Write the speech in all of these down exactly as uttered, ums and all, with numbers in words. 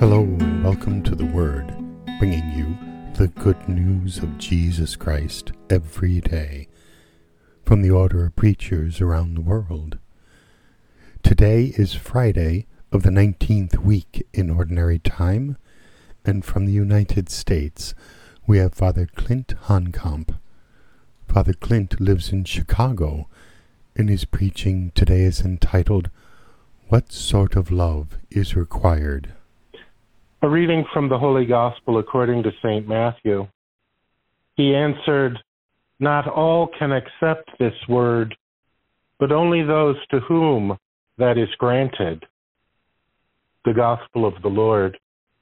Hello and welcome to The Word, bringing you the good news of Jesus Christ every day from the Order of Preachers around the world. Today is Friday of the nineteenth week in Ordinary Time, and from the United States we have Father Clint Honkamp. Father Clint lives in Chicago, and his preaching today is entitled, "What Sort of Love is Required?" A reading from the Holy Gospel according to Saint Matthew. He answered, "Not all can accept this word, but only those to whom that is granted." The Gospel of the Lord.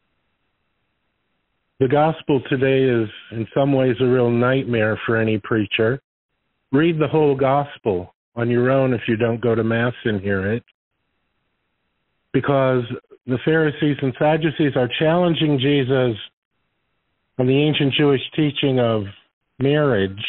The Gospel today is in some ways a real nightmare for any preacher. Read the whole Gospel on your own if you don't go to Mass and hear it, because the Pharisees and Sadducees are challenging Jesus on the ancient Jewish teaching of marriage.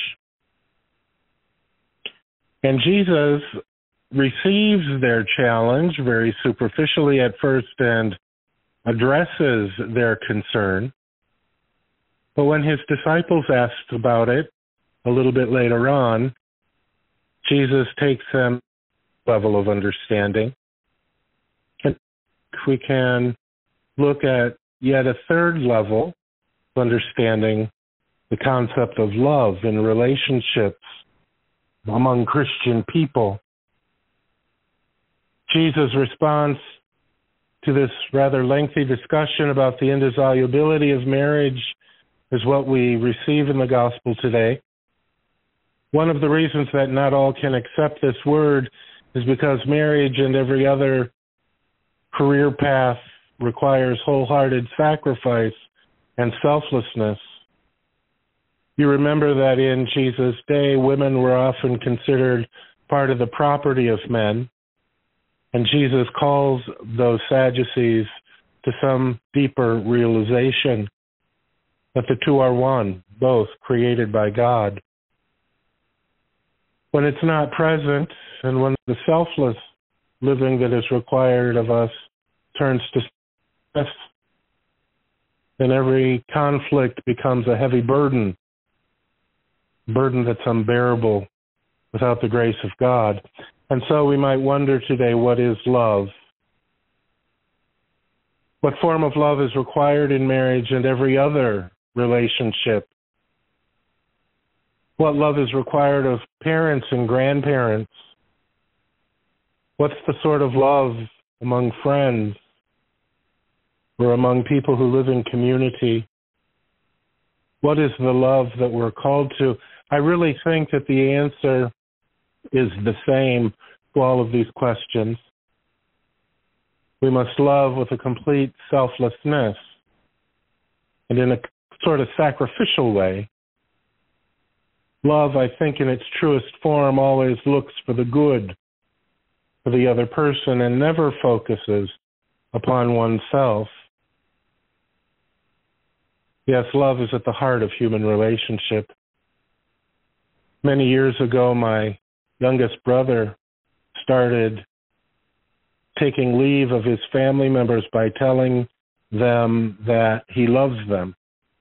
And Jesus receives their challenge very superficially at first and addresses their concern. But when his disciples asked about it a little bit later on, Jesus takes them to a level of understanding. We can look at yet a third level of understanding the concept of love in relationships among Christian people. Jesus' response to this rather lengthy discussion about the indissolubility of marriage is what we receive in the Gospel today. One of the reasons that not all can accept this word is because marriage and every other career path requires wholehearted sacrifice and selflessness. You remember that in Jesus' day, women were often considered part of the property of men, and Jesus calls those Sadducees to some deeper realization that the two are one, both created by God. When it's not present, and when the selfless living that is required of us turns to stress, then every conflict becomes a heavy burden, burden that's unbearable without the grace of God. And so we might wonder today, what is love? What form of love is required in marriage and every other relationship? What love is required of parents and grandparents? What's the sort of love among friends or among people who live in community? What is the love that we're called to? I really think that the answer is the same to all of these questions. We must love with a complete selflessness and in a sort of sacrificial way. Love, I think, in its truest form always looks for the good for the other person and never focuses upon oneself. Yes, love is at the heart of human relationship. Many years ago, my youngest brother started taking leave of his family members by telling them that he loves them.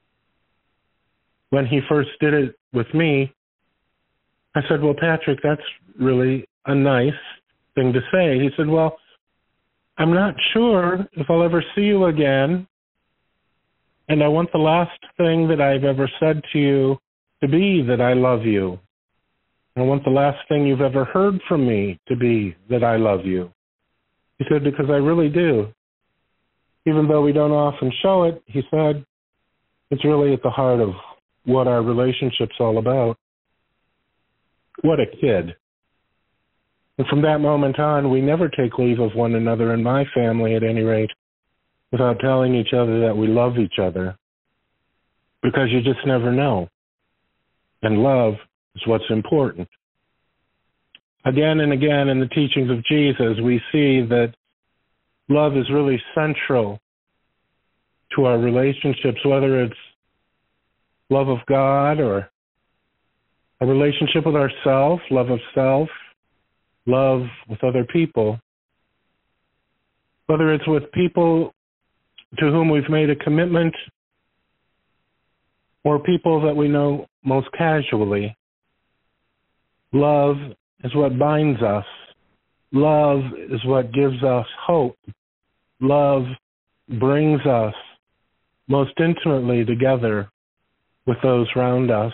When he first did it with me, I said, "Well, Patrick, that's really a nice thing to say." He said, "Well, I'm not sure if I'll ever see you again, and I want the last thing that I've ever said to you to be that I love you. I want the last thing you've ever heard from me to be that I love you." He said, "Because I really do. Even though we don't often show it," he said, "it's really at the heart of what our relationship's all about." What a kid. And from that moment on, we never take leave of one another, in my family at any rate, without telling each other that we love each other. Because you just never know. And love is what's important. Again and again in the teachings of Jesus, we see that love is really central to our relationships, whether it's love of God or a relationship with ourself, love of self, love with other people. Whether it's with people to whom we've made a commitment, or people that we know most casually. Love is what binds us. Love is what gives us hope. Love brings us most intimately together with those around us.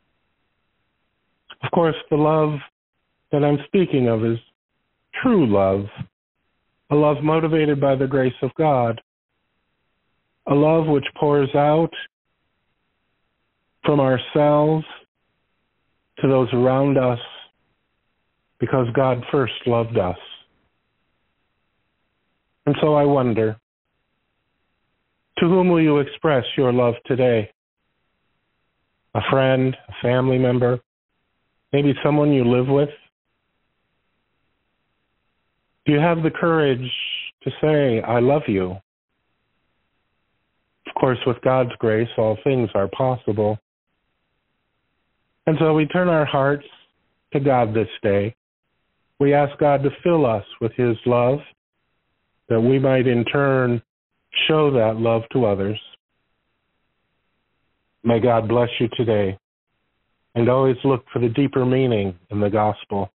Of course, the love that I'm speaking of is true love, a love motivated by the grace of God, a love which pours out from ourselves to those around us because God first loved us. And so I wonder, to whom will you express your love today? A friend, a family member, maybe someone you live with? Do you have the courage to say, I love you? Of course, with God's grace, all things are possible. And so we turn our hearts to God this day. We ask God to fill us with his love, that we might in turn show that love to others. May God bless you today, and always look for the deeper meaning in the gospel.